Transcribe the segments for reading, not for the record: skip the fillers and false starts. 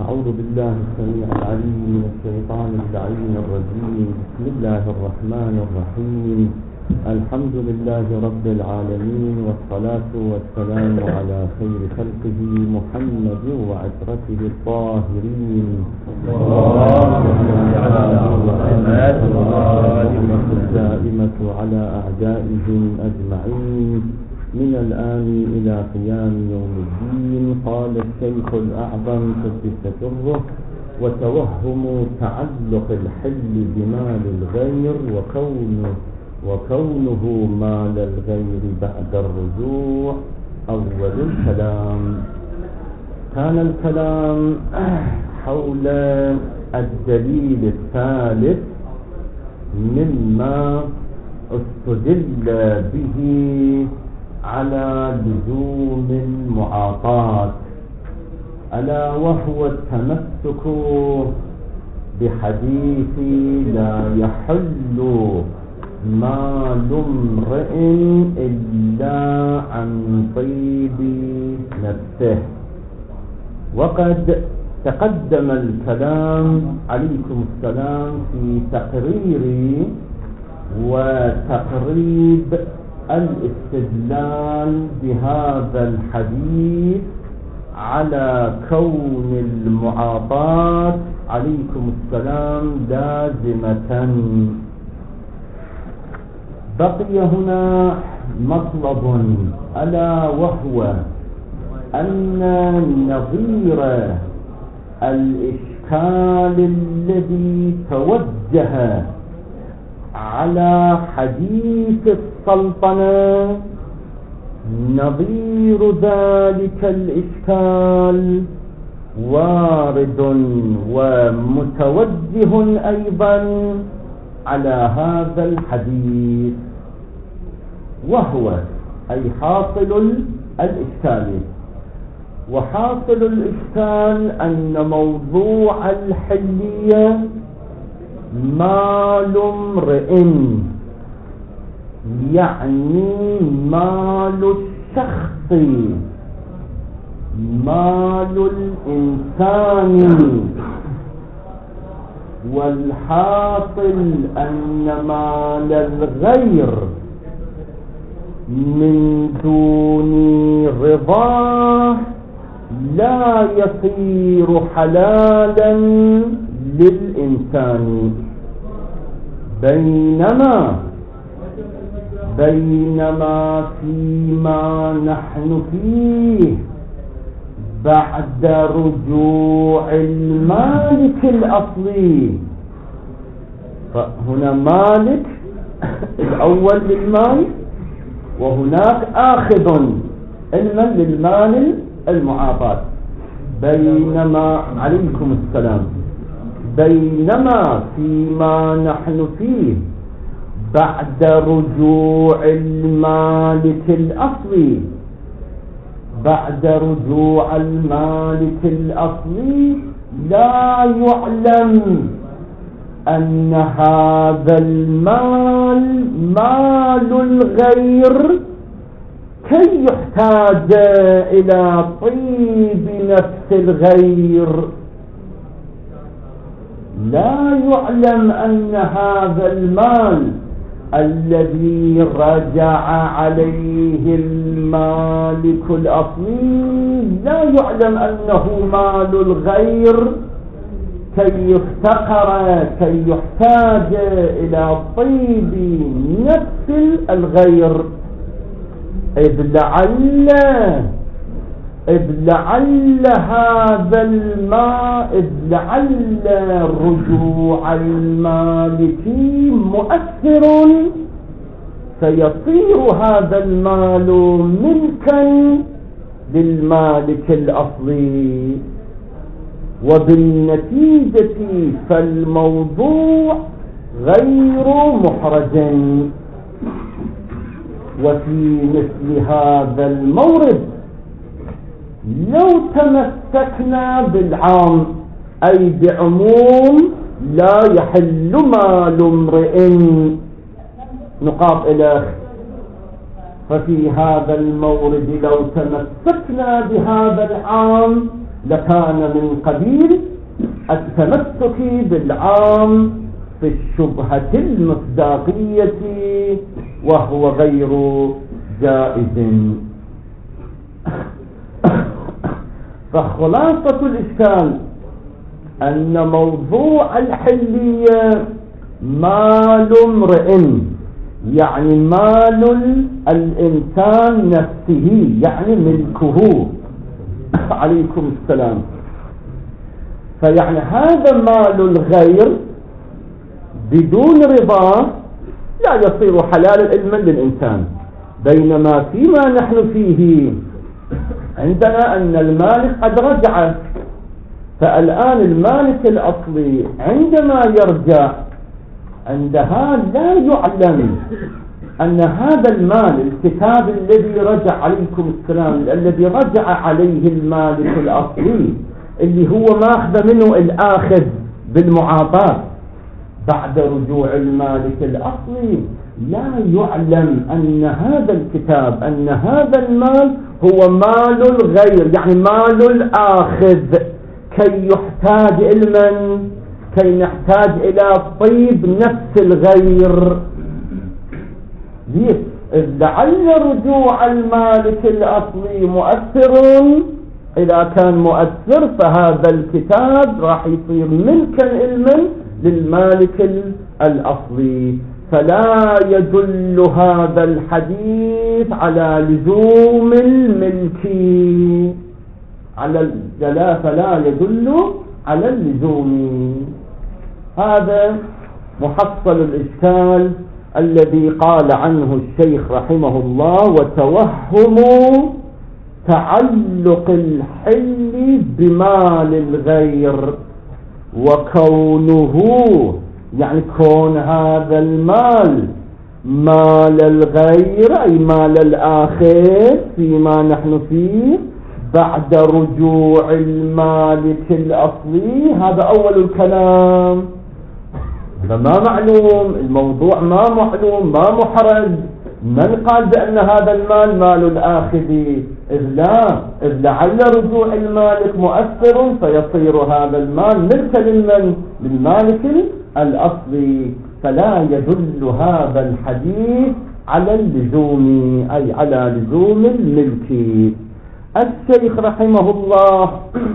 أعوذ بالله السميع العليم من الشيطان اللعين الرجيم. بسم الله الرحمن الرحيم. الحمد لله رب العالمين، والصلاة والسلام على خير خلقه محمد وعترته الطاهرين الدائمة على أعدائهم أجمعين من الآن إلى قيام يوم الدين. قال الشيخ الأعظم قدس سره: وتوهم تعلق الحل بمال الغير وكونه مال الغير بعد الرجوع. أول الكلام كان الكلام حول الدليل الثالث مما استدل به على لزوم المعاطاة، ألا وهو التمسك بحديث لا يحل مال امرئ إلا عن طيب نفسه. وقد تقدم الكلام عليكم السلام في تقرير وتقريب الاستدلال بهذا الحديث على كون المعاطاة عليكم السلام لازمة. بقي هنا مطلب، ألا وهو أن نظير الإشكال الذي توجه على حديث السلطنة، نظير ذلك الإشكال وارد ومتوجه أيضا على هذا الحديث، وهو أي حاصل الإشكال. وحاصل الإشكال أن موضوع الحلية مال امرئ، يعني مال الشخص، مال الإنسان. والحاصل أن مال الغير من دون رضاه لا يصير حلالا للإنسان، بينما فيما نحن فيه بعد رجوع المالك الأصلي، فهنا مالك الأول للمال، وهناك آخذ للمال المعاطاة. بينما عليكم السلام، بينما فيما نحن فيه بعد رجوع المالك الأصلي، بعد رجوع المالك الأصلي لا يعلم أن هذا المال مال الغير كي يحتاج إلى طيب نفس الغير. لا يعلم أن هذا المال الذي رجع عليه المالك الأصلي لا يعلم أنه مال الغير كي يفتقر، كي يحتاج إلى طيب نفس الغير. إذ لعل هذا المال، إذ لعل رجوع المالك مؤثر، فيصير هذا المال ملكا للمالك الأصلي، وبالنتيجة فالموضوع غير محرج. وفي مثل هذا المورد لو تمسكنا بالعام، أي بعموم لا يحل مال امرئ نقاط إلى، ففي هذا المورد لو تمسكنا بهذا العام لكان من قبيل التمسك بالعام في الشبهة المصداقية، وهو غير جائز. فخلاصة الإشكال أن موضوع الحلية مال امرئ، يعني مال الإنسان نفسه، يعني ملكه. عليكم السلام. فيعني هذا مال الغير بدون رضاه لا يصير حلالا علما للإنسان، بينما فيما نحن فيه عندنا أن المالك قد رجع. فالآن المالك الأصلي عندما يرجع عندها لا يعلم أن هذا المال، الكتاب الذي رجع، عليكم السلام، الذي رجع عليه المالك الأصلي اللي هو ماخذ منه الآخذ بالمعاطاة بعد رجوع المالك الأصلي، لا يعلم أن هذا الكتاب، أن هذا المال هو مال الغير، يعني مال الآخذ، كي يحتاج إلى كي نحتاج إلى طيب نفس الغير. لعل رجوع المالك الأصلي مؤثر، إذا كان مؤثر فهذا الكتاب راح يصير ملكا علما للمالك الأصلي، فلا يدل هذا الحديث على لزوم الملك، فلا يدل على اللزوم. هذا محصل الإشكال الذي قال عنه الشيخ رحمه الله: وتوهم تعلق الحل بمال الغير، وكونه، يعني كون هذا المال مال الغير أي مال الآخر فيما نحن فيه بعد رجوع المالك الأصلي، هذا أول الكلام. فما معلوم الموضوع، ما معلوم، ما محرج. من قال بأن هذا المال مال الآخذ؟ إذ لعل رجوع المالك مؤثر فيصير هذا المال ملكا للمالك الأصلي، فلا يدل هذا الحديث على اللزوم، أي على لزوم الملك. الشيخ رحمه الله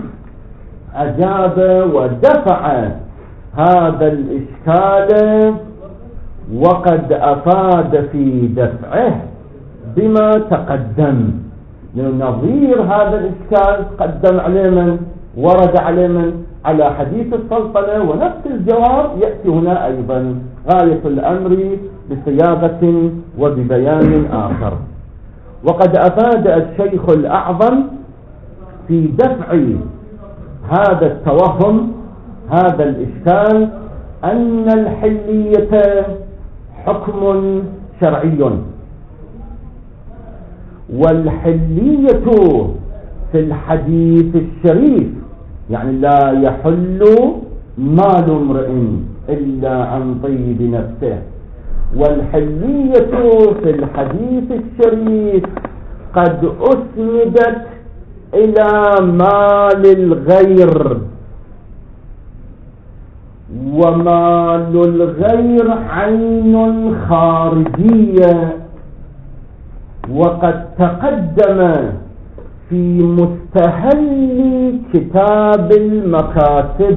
أجاب ودفع هذا الإشكال، وقد أفاد في دفعه بما تقدم. نظير هذا الإشكال قدم عليه من ورد عليه من على حديث السلطنة، ونفس الجواب يأتي هنا أيضا، غاية الأمر بصياغة وببيان آخر. وقد أفاد الشيخ الأعظم في دفع هذا التوهم، هذا الإشكال، أن الحلية حكم شرعي، والحلية في الحديث الشريف يعني لا يحل مال امرئ إلا عن طيب نفسه، والحلية في الحديث الشريف قد أسندت إلى مال الغير، ومال الغير عين خارجية. وقد تقدم في مستهل كتاب المكاتب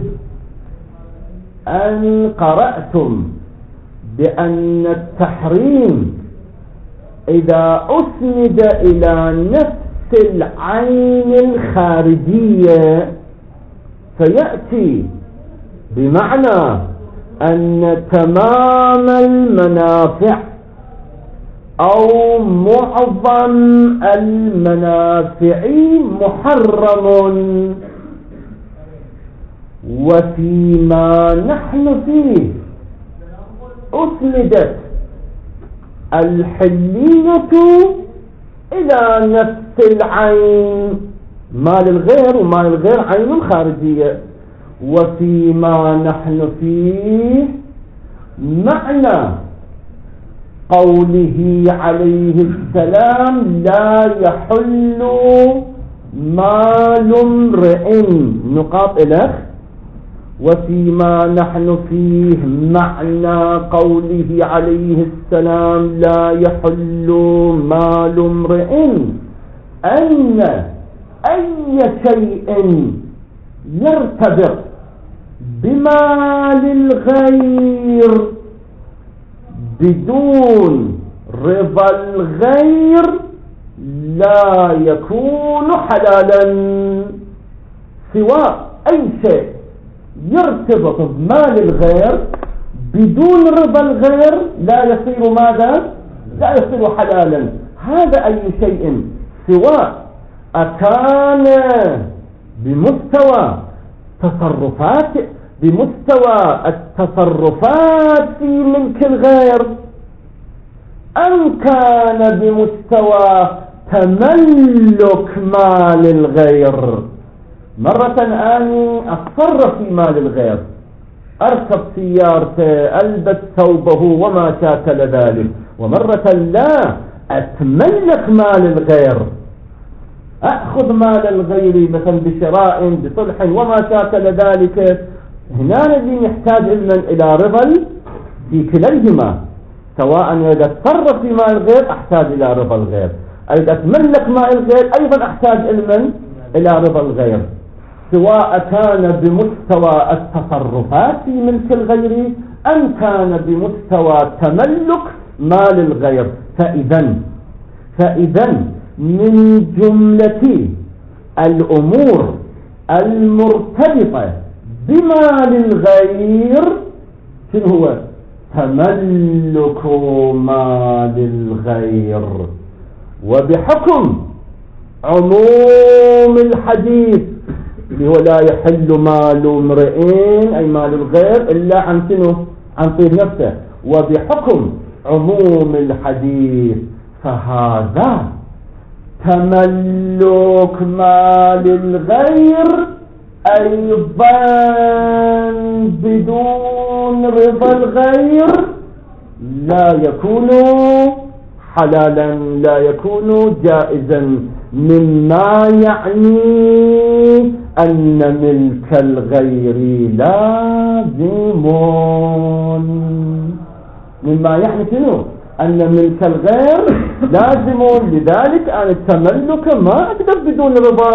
أن قرأتم بأن التحريم إذا أسند إلى نفس العين الخارجية فيأتي بمعنى أن تمام المنافع أو معظم المنافع محرم. وفيما نحن فيه أسندت الحلية إلى نفس العين، مال الغير، ومال الغير عين خارجية. وفيما نحن فيه معنى قوله عليه السلام: لا يحل مال امرئ نقاط إلخ. وفيما نحن فيه معنى قوله عليه السلام لا يحل مال امرئ أن أي شيء يرتبط بمال الغير بدون رضا الغير لا يكون حلالا، سواء أي شيء يرتبط بمال الغير بدون رضا الغير لا يصير ماذا؟ لا يصير حلالا. هذا أي شيء، سواء أكان بمستوى التصرفات في ملك الغير أم كان بمستوى تملك مال الغير. مرة أني أتصرف في مال الغير، أركب سيارته، ألبس ثوبه وما شاكل ذلك، ومرة لا أتملك مال الغير، أخذ مال الغير مثلا بشراء بصلح وما شاكل ذلك. هنا الذي يحتاج إلى رضا في كليهما، سواء إذا أتصرف في مال الغير أحتاج إلى رضا الغير، إذا أتملك مال الغير أيضا أحتاج إلى رضا الغير، سواء كان بمستوى التصرفات في ملك الغير أم كان بمستوى تملك مال الغير. فإذا من جملة الأمور المرتبطة بمال الغير شنو هو؟ تملك مال الغير. وبحكم عموم الحديث اللي هو لا يحل مال امرئ أي مال الغير إلا عن شنو؟ عن طيب نفسه. وبحكم عموم الحديث فهذا تملك مال الغير أيضا بدون رضا الغير لا يكون حلالا، لا يكون جائزا، مما يعني أن ملك الغير لازم. مما يعني شنو؟ أن ملك الغير لازم، لذلك أن التملك ما أقدر بدون رضا.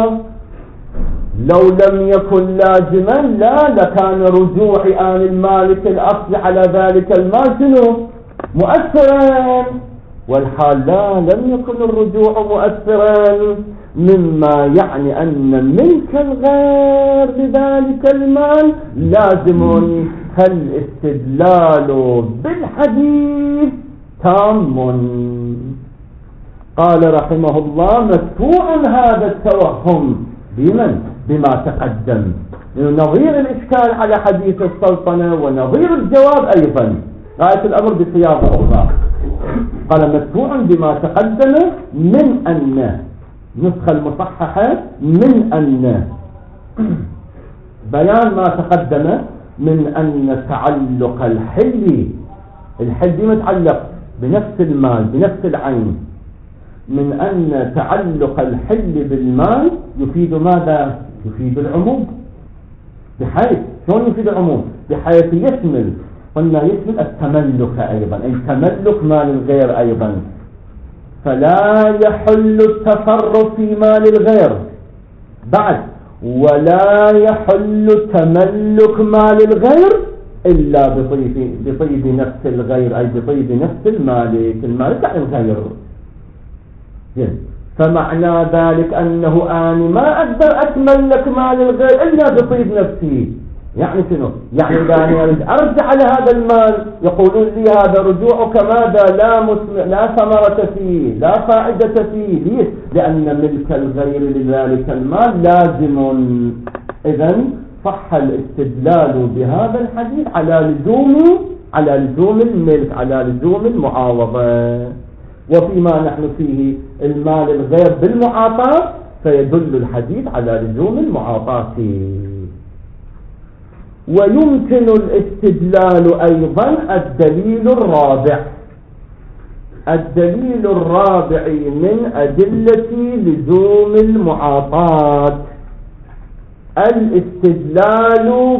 لو لم يكن لازما لكان رجوع آن المالك الأصل على ذلك المال شنو؟ مؤثرا، والحال لم يكن الرجوع مؤثرا، مما يعني أن ملك الغير لذلك المال لازم. فالاستدلال بالحديث تام. قال رحمه الله مدفوع هذا التوهم بما تقدم، نظير الإشكال على حديث السلطنة ونظير الجواب أيضا، غاية الأمر بصياغة أخرى. قال مدفوع بما تقدم من أن نسخة المصححة من أن بيان ما تقدم من أن تعلق الحل متعلق بنفس المال بنفس العين، من أن تعلق الحل بالمال يفيد ماذا؟ يفيد العموم. بحيث شلون يفيد العموم؟ بحيث يشمل التملك أيضا، أي تملك مال الغير أيضا. فلا يحل التصرف في مال الغير بعد، ولا يحل تملك مال الغير إلا بطيب نفس الغير، أي بطيب نفس المالك عن الغير. فمعنى ذلك أنه أنا ما أقدر أتملك مال الغير إلا بطيب نفسي. يعني شنو؟ يعني إذا أنا أرجع على هذا المال يقولون لي هذا رجوعك ماذا؟ لا ثمرة فيه، لا فائدة فيه. ليش؟ لأن ملك الغير لذلك المال لازم. إذن صح الاستدلال بهذا الحديث على لزوم الملك، على لزوم المعاوضة. وفيما نحن فيه المال الغير بالمعاطاة فيدل الحديث على لزوم المعاطاة. ويمكن الاستدلال أيضا الدليل الرابع، الدليل الرابع من أدلة لزوم المعاطاة الاستدلال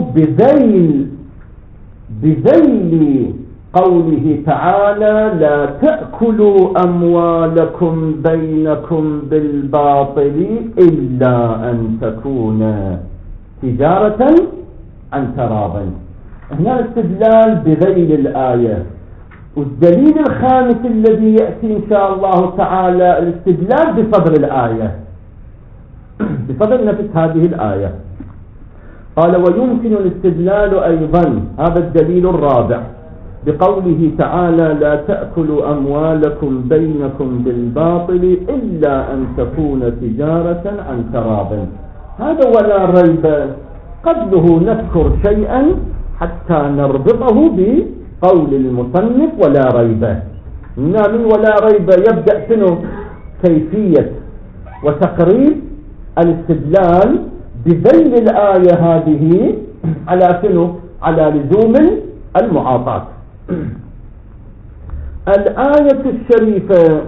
بذيل قوله تعالى لا تأكلوا أموالكم بينكم بالباطل إلا أن تكون تجارة عن تراض. هنا الاستدلال بذيل الآية. والدليل الخامس الذي يأتي إن شاء الله تعالى الاستدلال بصدر الآية، بصدر نفس هذه الآية. قال ويمكن الاستدلال أيضا، هذا الدليل الرابع، بقوله تعالى لا تأكلوا أموالكم بينكم بالباطل إلا أن تكون تجارة عن تراض. هذا ولا ريب قبله نذكر شيئا حتى نربطه بقول المصنف ولا ريب. من ولا ريب يبدأ شنو؟ كيفية وتقريب الاستدلال بذيل الآية هذه على شنو؟ على لزوم المعاطاة. الآية الشريفة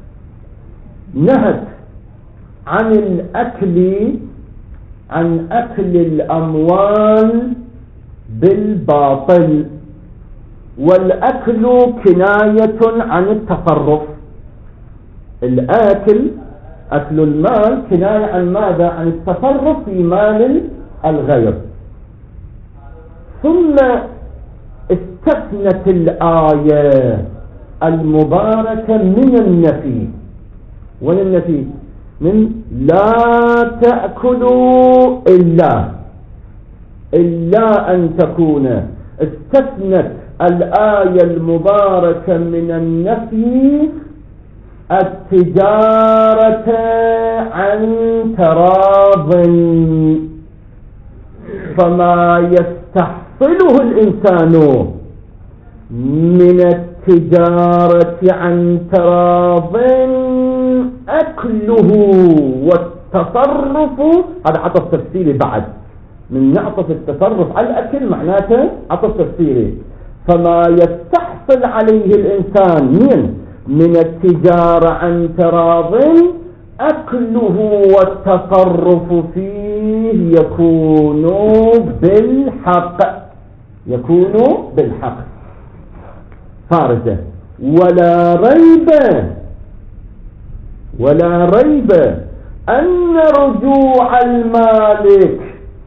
نهت عن أكل الأموال بالباطل، والأكل كناية عن التصرف. أكل المال كناية عن ماذا؟ عن التصرف في مال الغير. ثم استثنت الآية المباركة من النفي. والنفي من لا تأكلوا إلا أن تكون. استثنت الآية المباركة من النفي التجارة عن تراض، فما يستحصله الإنسان من التجارة عن تراض أكله والتصرف. هذا عطف تفسيري بعد، من نعطف التصرف على الأكل معناته عطف تفسيري. فما يستحصل عليه الإنسان من التجارة عن تراض أكله والتصرف فيه يكون بالحق فارجة. ولا ريب أن رجوع المالك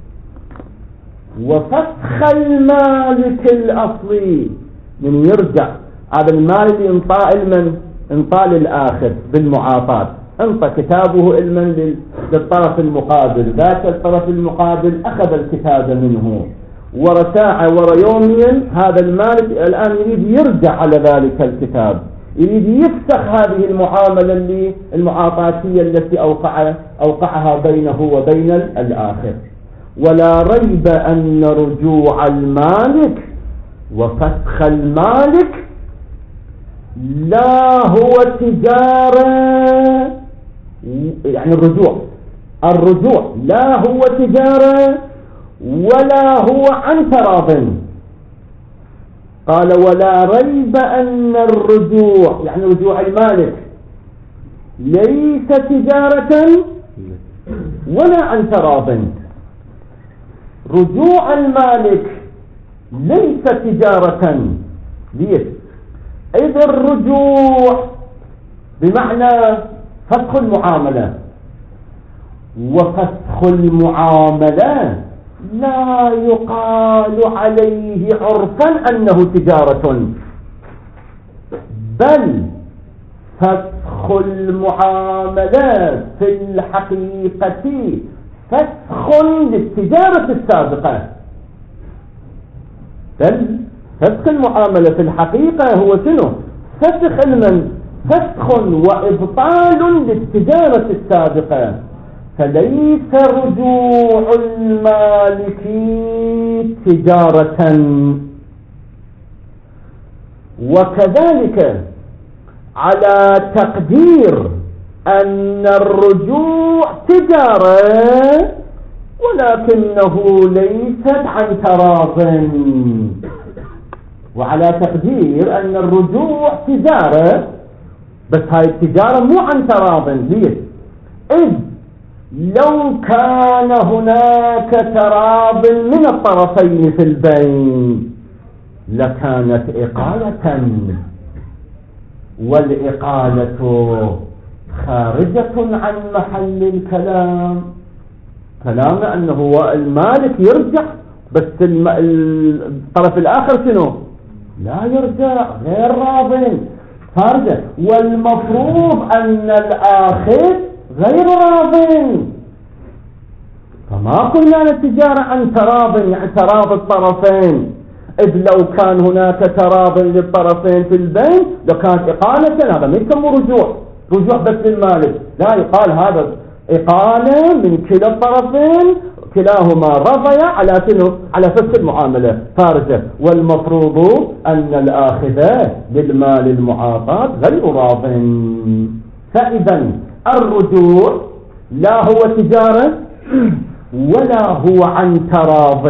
وفسخ المالك الأصلي، من يرجع هذا المال اللي انطى للآخر بالمعاطاة، انطى كتابه علما للطرف المقابل، ذاك الطرف المقابل أخذ الكتاب منه ورساعة وريوميا، هذا المالك الآن يريد يرجع على ذلك الكتاب، يريد يفسخ هذه المعاملة المعاطاتية التي أوقعها بينه وبين الآخر. ولا ريب أن رجوع المالك وفسخ المالك لا هو تجارة، يعني الرجوع لا هو تجارة ولا هو عن تراض. قال ولا ريب أن الرجوع، يعني رجوع المالك ليس تجارة ولا عن تراض. رجوع المالك ليس تجارة، ليش؟ إذ الرجوع بمعنى فسخ المعاملة، وفسخ المعاملة لا يقال عليه عرفا أنه تجارة، بل فسخ المعاملة في الحقيقة فسخ للتجارة السابقة. بل فسخ المعاملة في الحقيقة هو شنو؟ فسخ وإبطال للتجارة السابقة، فليس رجوع المالك تجارة. وكذلك على تقدير أن الرجوع تجارة ولكنه ليست عن تراض، وعلى تقدير أن الرجوع تجارة بس هاي التجارة مو عن تراض. ليش؟ إذ لو كان هناك تراض من الطرفين في البين لكانت إقالة، والإقالة خارجة عن محل الكلام. كلامنا أنه هو المالك يرجع، بس الطرف الآخر شنو؟ لا يرجع، غير راض، خارجة. والمفروض أن الآخر غير راض، فما قلنا التجارة عن تراض يعني تراض الطرفين. إذ لو كان هناك تراض للطرفين في البين لكانت إقالة، هذا ما يسمى رجوع بس للمالك، لا يقال هذا إقالة من كلا الطرفين، كلاهما رضيا على شنو؟ على فسخ المعاملة خارجة. والمفروض أن الآخذ للمال المعاطاة غير راض. فإذا الرجوع لا هو تجارة ولا هو عن تراض.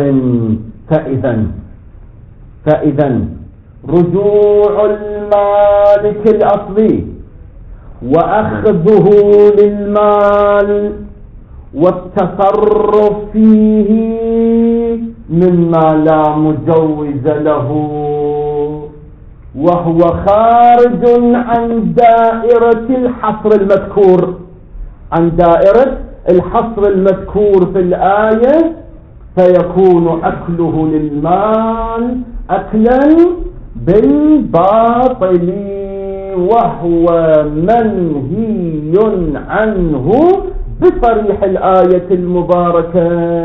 فإذا رجوع المالك الأصلي وأخذه للمال والتصرف فيه مما لا مجوز له، وهو خارج عن دائرة الحصر المذكور، عن دائرة الحصر المذكور في الآية، فيكون أكله للمال أكلا بالباطل، وهو منهي عنه بصريح الآية المباركة.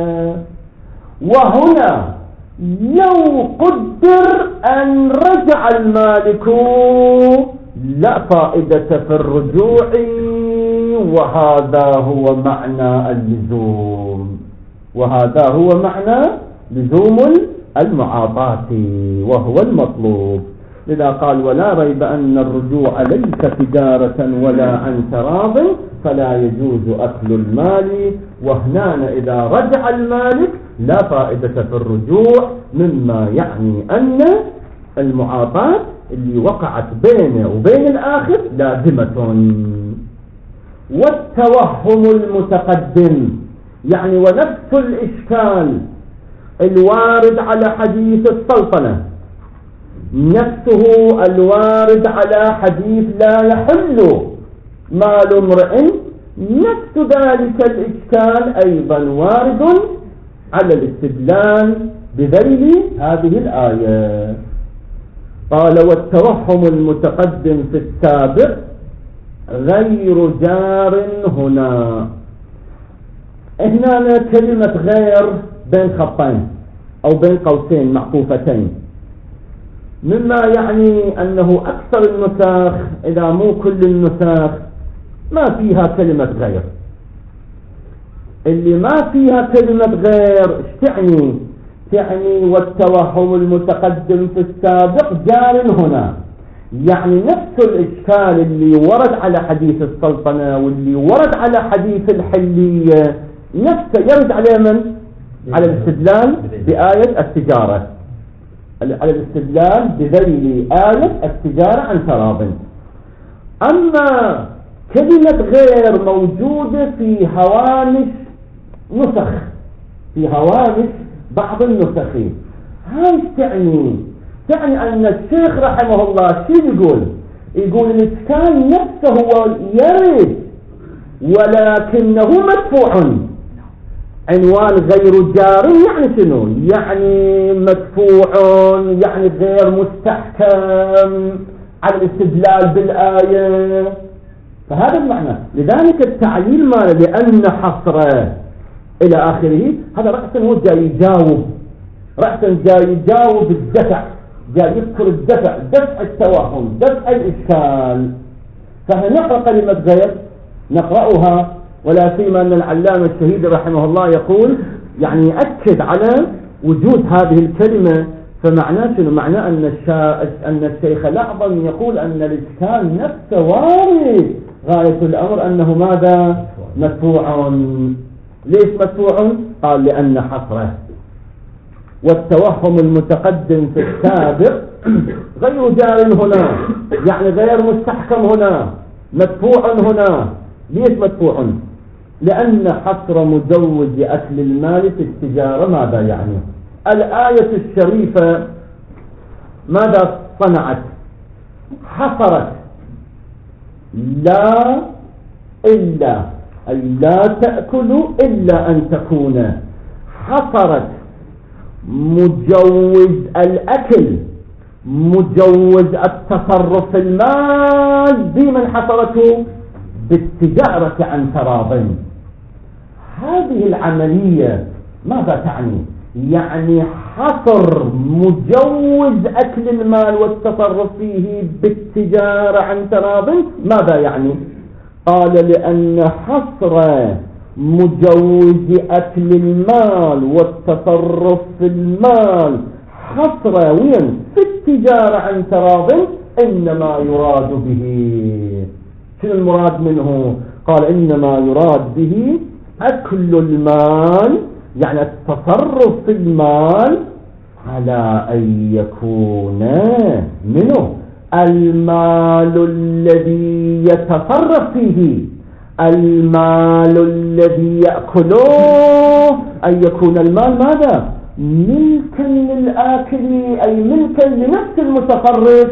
وهنا لو قدر أن رجع المالك لا فائدة في الرجوع، وهذا هو معنى اللزوم، وهذا هو معنى لزوم المعاطاة وهو المطلوب. لذا قال ولا ريب أن الرجوع ليس تجارة ولا عن تراض فلا يجوز أكل المال. وهنا إذا رجع المالك لا فائدة في الرجوع، مما يعني أن المعاطاة اللي وقعت بينه وبين الآخر لازمة. والتوهم المتقدم يعني ونفس الإشكال الوارد على حديث السلطنة نفسه الوارد على حديث لا يحل مال امرئ، نفس ذلك الإشكال أيضا وارد على الاستدلال بذيل هذه الآية. قال والتوهم المتقدم في السابق غير جار هنا. هنا كلمة غير بين خطين أو بين قوسين معطوفتين، مما يعني أنه أكثر النساخ إذا مو كل النساخ ما فيها كلمة غير. اللي ما فيها كلمة غير تعني والتوهم المتقدم في السابق جار هنا، يعني نفس الإشكال اللي ورد على حديث السلطنة واللي ورد على حديث الحلية نفسه يرد على من؟ على الاستدلال بآية التجارة، على الاستدلال بذيل آية التجارة عن تراض. أما كلمة غير موجودة في هوامش نسخ، في هوامش بعض النسخين. هاي تعني أن الشيخ رحمه الله شو يقول الإشكال نفسه هو يرد ولكنه مدفوع. عنوان غير جار يعني شنو؟ يعني مدفوع، يعني غير مستحكم على الاستدلال بالآية، فهذا المعنى. لذلك التعليل ماله لأن حصره إلى آخره هذا رأسا هو جاي يجاوب، رأسا جاي يجاوب الدفع، جاي يذكر الدفع، دفع التوهم، دفع الإشكال. فهنقرأ كلمة غير نقرأها، ولا سيما أن العلامة الشهيد رحمه الله يقول يعني يأكد على وجود هذه الكلمة. فمعناه شنو؟ معناه أن الشيخ الأعظم يقول أن الإشكال نفسه وارد، غاية الأمر أنه ماذا؟ مدفوع. ليش مدفوع؟ قال لأن حصره. والتوهم المتقدم في السابق غير جار هنا، يعني غير مستحكم هنا، مدفوع هنا. ليش مدفوع؟ لأن حصر مجوز أكل المال في التجارة ماذا يعني؟ الآية الشريفة ماذا صنعت؟ حصرت لا إلا، أي لا تأكل إلا أن تكون. حصرت مجوز الأكل، مجوز التصرف في المال، بمن حصرته؟ بالتجارة عن تراض. هذه العملية ماذا تعني؟ يعني حصر مجوز أكل المال والتصرف فيه بالتجارة عن تراض ماذا يعني؟ قال لأن حصر مجوز أكل المال والتصرف في المال حصر وين؟ في التجارة عن تراض إنما يراد به. شنو المراد منه؟ قال إنما يراد به أكل المال، يعني التصرف في المال على أن يكون منه المال الذي يتصرف فيه، المال الذي يأكله، أن يكون المال ماذا؟ ملكا للآكل، أي ملكا لنفس المتصرف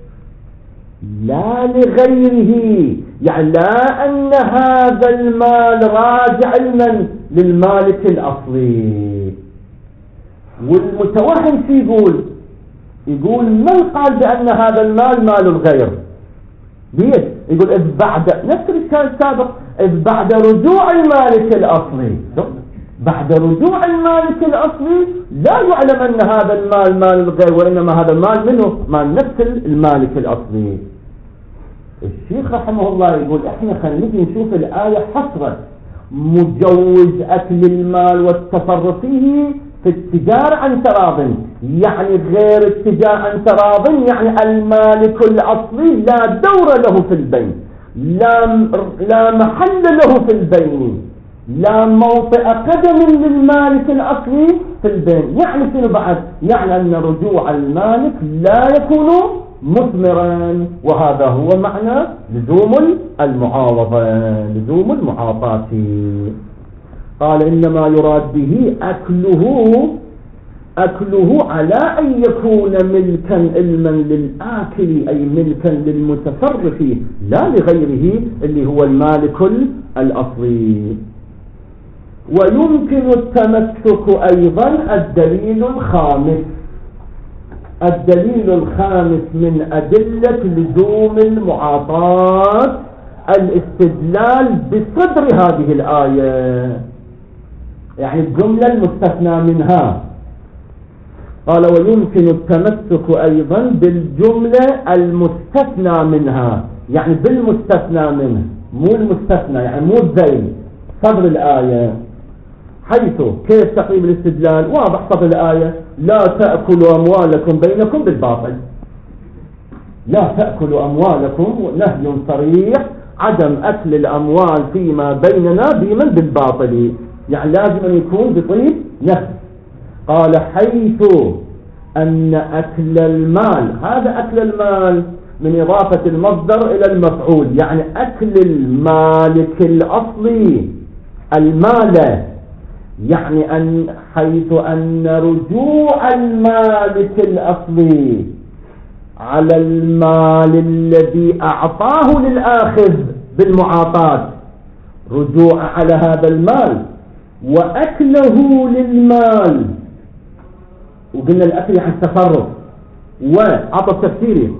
لا لغيره. يعني لا أن هذا المال راجع للمالك الأصلي. والمتوهم يقول من قال بأن هذا المال مال الغير؟ ليش؟ يقول إذ بعد نفس الكلام السابق، إذ بعد رجوع المالك الأصلي، بعد رجوع المالك الأصلي لا يعلم أن هذا المال مال الغير، وإنما هذا المال منه مال نفس المالك الأصلي. الشيخ رحمه الله يقول احنا خلينا نشوف الآية حصرت مجوز أكل المال والتصرف فيه في التجارة عن تراض، يعني غير التجارة عن تراض، يعني المالك الأصلي لا دور له في البين، لا محل له في البين، لا موطئ قدم للمالك الأصلي في البين. يعني شنو بعد؟ يعني أن رجوع المالك لا يكون مثمرا، وهذا هو معنى لزوم المعاوضة، لزوم المعاطاة. قال إنما يراد به أكله على أن يكون ملكا علما للآكل، أي ملكا للمتصرف لا لغيره اللي هو المالك الأصلي. ويمكن التمسك أيضا الدليل الخامس من أدلة لزوم المعاطاة الاستدلال بصدر هذه الآية، يعني الجملة المستثنى منها. قال ويمكن التمسك أيضا بالجملة المستثنى منها، يعني بالمستثنى منه، مو المستثنى، يعني مو الذيل، صدر الآية. حيث كيف تقريب الاستدلال؟ واضح صدر الآية: لا تأكلوا أموالكم بينكم بالباطل. لا تأكلوا أموالكم، نهي صريح عدم أكل الأموال فيما بيننا بمن بالباطل، يعني لازم أن يكون بطيب نفس. قال حيث أن أكل المال، هذا أكل المال من إضافة المصدر إلى المفعول، يعني أكل المالك الأصلي المال، يعني أن حيث أن رجوع المالك الأصلي على المال الذي أعطاه للآخذ بالمعاطاة، رجوع على هذا المال وأكله للمال، وقلنا الأكل يعني التصرف، وعطى تفسيري،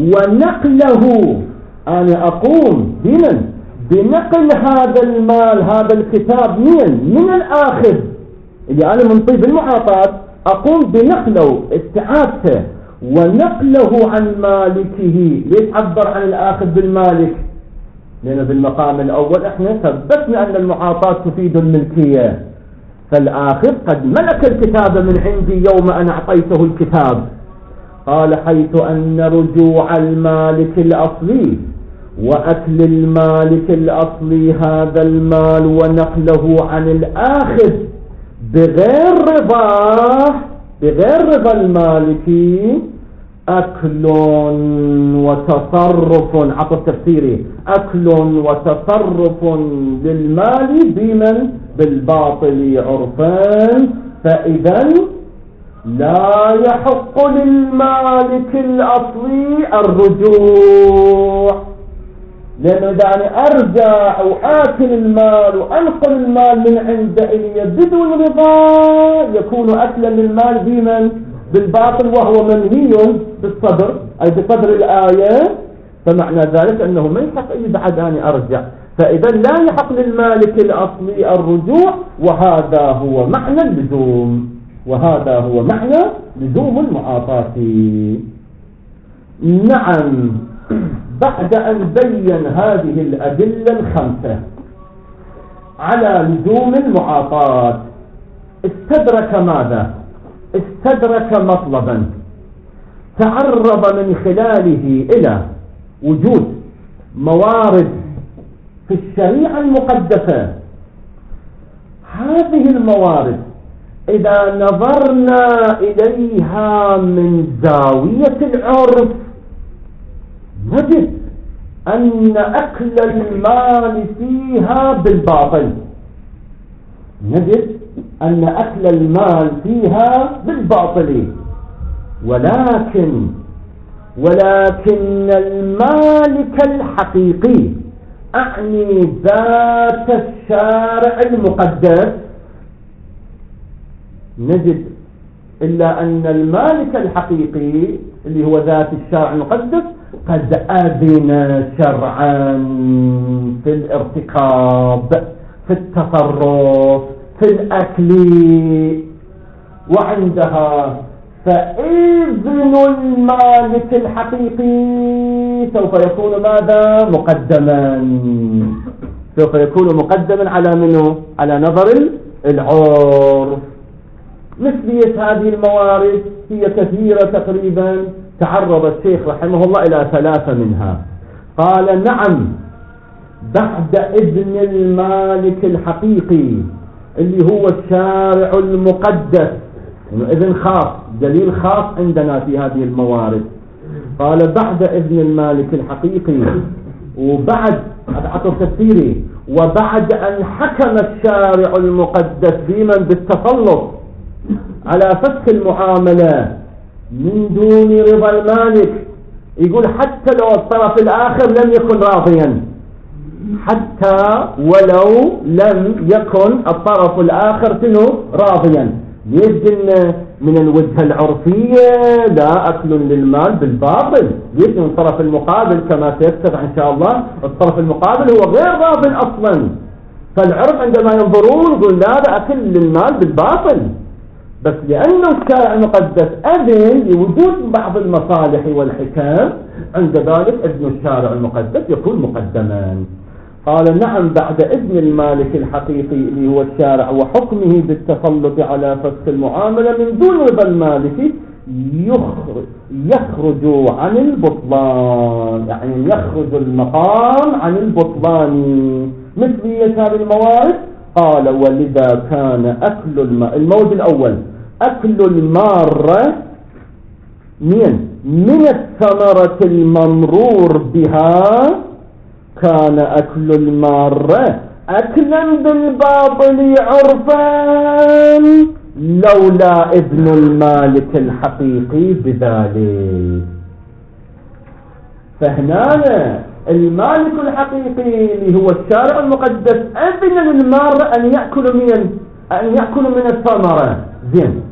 ونقله، أنا أقوم بنقل هذا المال، هذا الكتاب من الآخذ اللي أنا من طيب المعاطاة، أقوم بنقله استعادته ونقله عن مالكه. ليش عبر عن الآخذ بالمالك؟ لأن بالمقام الأول احنا ثبتنا أن المعاطاة تفيد الملكية، فالآخذ قد ملك الكتاب من عندي يوم أن أعطيته الكتاب. قال حيث أن رجوع المالك الأصلي وأكل المالك الأصلي هذا المال ونقله عن الآخذ بغير رضا المالكي أكل وتصرف عطف تفسيري، أكل وتصرف للمال بمن؟ بالباطل عرفان. فإذا لا يحق للمالك الأصلي الرجوع، لأنه دعني أرجع أو آكل المال وأنقل المال من عند إلي بدون رضا يكون أكلا للمال بمن؟ بالباطل، وهو منهي بالصدر أي بصدر الآية. فمعنى ذلك أنه ما يحق بعد أن أرجع. فإذا لا يحق للمالك الأصلي الرجوع، وهذا هو معنى اللزوم، وهذا هو معنى لزوم المعاطاة. نعم، بعد أن بين هذه الأدلة الخمسة على لزوم المعاطاة استدرك ماذا؟ استدرك مطلبا تعرض من خلاله إلى وجود موارد في الشريعة المقدسة. هذه الموارد إذا نظرنا إليها من زاوية العرف نجد أن أكل المال فيها بالباطل، نجد أن أكل المال فيها بالباطل. ولكن المالك الحقيقي، أعني ذات الشارع المقدس، نجد إلا أن المالك الحقيقي اللي هو ذات الشارع المقدس قد أذن شرعا في الارتكاب، في التصرف، في الأكل. وعندها فإذن المالك الحقيقي سوف يكون ماذا؟ مقدما، سوف يكون مقدما على منه؟ على نظر العرف. مثلية هذه الموارد هي كثيرة تقريبا، تعرض الشيخ رحمه الله إلى ثلاثة منها. قال نعم، بعد إذن المالك الحقيقي اللي هو الشارع المقدس، إذن خاص، دليل خاص عندنا في هذه الموارد. قال بعد إذن المالك الحقيقي، وبعد عطف تفسيري، وبعد أن حكم الشارع المقدس بمن؟ بالتسلط على فسخ المعاملة من دون رضا المالك. يقول حتى لو الطرف الآخر لم يكن راضيا، حتى ولو لم يكن الطرف الآخر راضيا. ليش قلنا من الوجهة العرفية لا أكل للمال بالباطل؟ ليش من الطرف المقابل كما سيتبع إن شاء الله الطرف المقابل هو غير راض أصلا، فالعرف عندما ينظرون يقول لا أكل للمال بالباطل. بس لأنه الشارع المقدس أذن لوجود بعض المصالح والحكام، عند ذلك إذن الشارع المقدس يكون مقدما. قال نعم، بعد إذن المالك الحقيقي اللي هو الشارع وحكمه بالتسلط على فسخ المعاملة من دون رضا المالك يخرج عن البطلان، يعني يخرج المقام عن البطلان. مثلية هذه الموارد قال ولذا كان أكل الموجود الأول أكل المارة من الثمرة الممرور بها، كان أكل المارة أكلا بالباطل عرفا لولا إذن المالك الحقيقي بذلك. فهنا المالك الحقيقي اللي هو الشارع المقدس أذن للمارة أن يأكل من الثمرة، زين،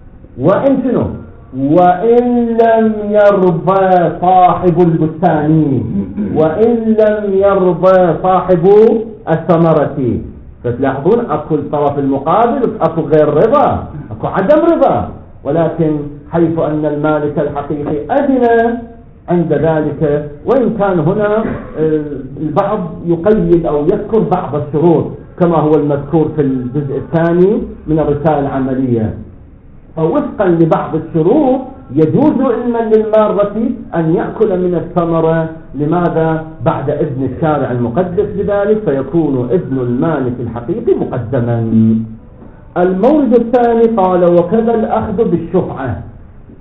وإن لم يرضى صاحب البستان، وإن لم يرضى صاحب الثمرة. فتلاحظون أكو الطرف المقابل، أكو غير رضا، أكو عدم رضا. ولكن حيث أن المالك الحقيقي أذن عند ذلك، وإن كان هنا البعض يقيد أو يذكر بعض الشروط كما هو المذكور في الجزء الثاني من الرسالة العملية، فوفقا لبعض الشروط يجوز إذن للمارة أن يأكل من الثمرة. لماذا؟ بعد إذن الشارع المقدس بذلك، فيكون إذن المالك الحقيقي مقدما. المورد الثاني قال وكذا الأخذ بالشفعة.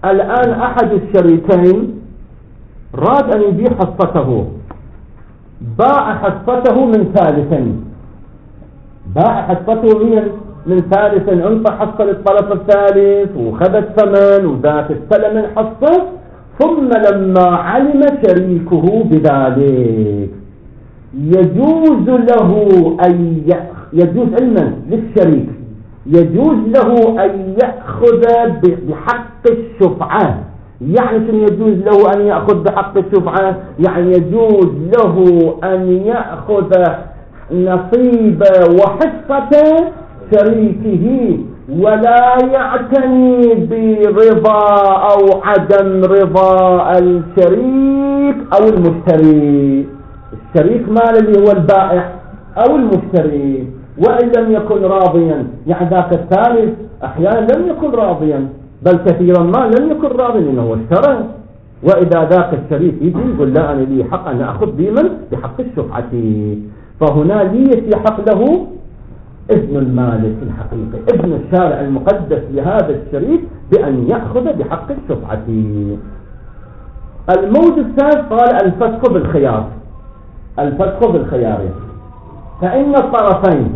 الآن أحد الشريكين راد أن يبيع حصته، باع حصته من ثالث، باع حصته من ثالث، انت حصل الطرف الثالث وخذ الثمن وذاك استلم الحصة. ثم لما علم شريكه بذلك يجوز له أن يجوز علما للشريك، يجوز له أن يأخذ بحق الشفعة. يعني شنو يجوز له أن يأخذ بحق الشفعة؟ يعني يجوز له أن يأخذ نصيب وحصة شريكه ولا يعتني برضا أو عدم رضا الشريك أو المشتري. الشريك مال اللي هو البائع أو المشتري، وإن لم يكن راضيا، يعني ذاك الثالث أحيانا لم يكن راضيا، بل كثيرا ما لم يكن راضيا لأنه هو اشترى. وإذا ذاك الشريك يجي يقول لا أنا لي حق أن أخذ بمن بحق الشفعة، فهنا لي يحق له ابن المالك الحقيقي، ابن الشارع المقدس لهذا الشريك بأن يأخذ بحق الشفعة. الموجب الثالث قال الفسخ بالخيار، الفسخ بالخيار. فإن الطرفين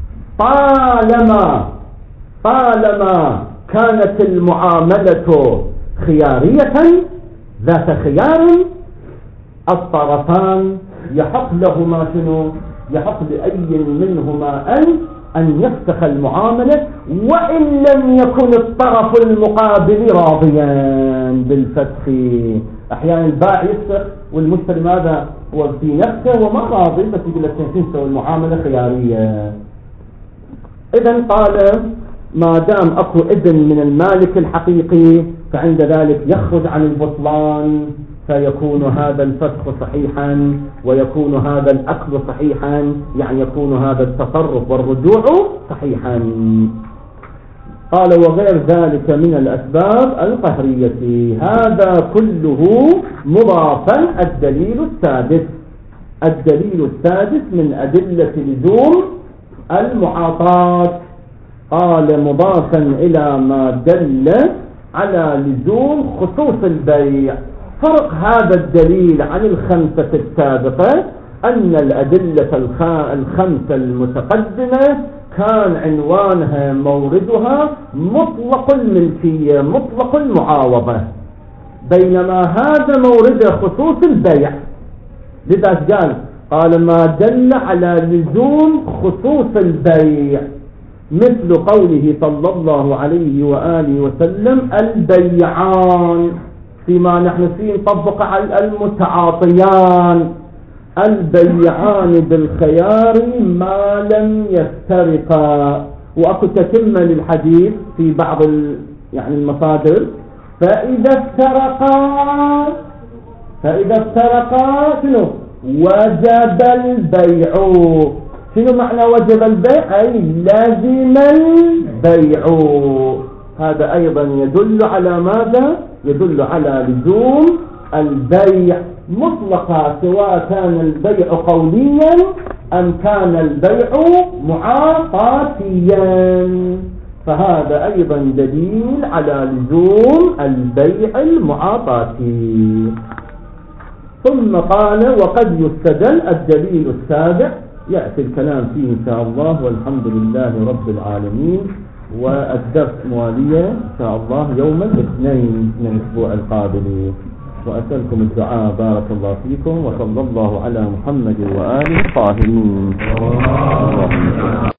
طالما كانت المعاملة خيارية ذات خيار، الطرفان يحق لهما شنو؟ يحق لأي منهما أن يفسخ المعاملة، وإن لم يكن الطرف المقابل راضيا بالفسخ. أحيانا البائع يفسخ والمشتري ماذا هو في نفسه وما راضي، بس يقول لك تنسوا المعاملة خيارية. إذن قال ما دام أكو إذن من المالك الحقيقي فعند ذلك يخرج عن البطلان، فيكون هذا الفسخ صحيحا ويكون هذا الأكل صحيحا، يعني يكون هذا التصرف والرجوع صحيحا. قال وغير ذلك من الأسباب القهرية. هذا كله مضافا الدليل السادس من أدلة لزوم المعاطاة. قال مضافا إلى ما دل على لزوم خصوص البيع. فرق هذا الدليل عن الخمسة السابقة أن الأدلة الخمسة المتقدمة كان عنوانها موردها مطلق الملكية، مطلق المعاوضة، بينما هذا مورد خصوص البيع. لذا قال ما دل على لزوم خصوص البيع، مثل قوله صلى الله عليه وآله وسلم البيعان، فيما نحن فيه نطبق على المتعاطيان، البيعان بالخيار ما لم يفترقا. وأكو تتمة للحديث في بعض المصادر، فإذا افترقا شنو وجب البيع. شنو معنى وجب البيع؟ أي لازم البيع. هذا أيضا يدل على ماذا؟ يدل على لزوم البيع مطلقا، سواء كان البيع قوليا أم كان البيع معاطاتيا، فهذا أيضا دليل على لزوم البيع المعاطاتي. ثم قال وقد يستدل الدليل السابع، يأتي الكلام فيه إن شاء الله، والحمد لله رب العالمين. والدرس موالية إن شاء الله يوم الاثنين من الأسبوع القادم. وأسألكم الدعاء، بارك الله فيكم، وصلى الله على محمد وآله الطاهرين.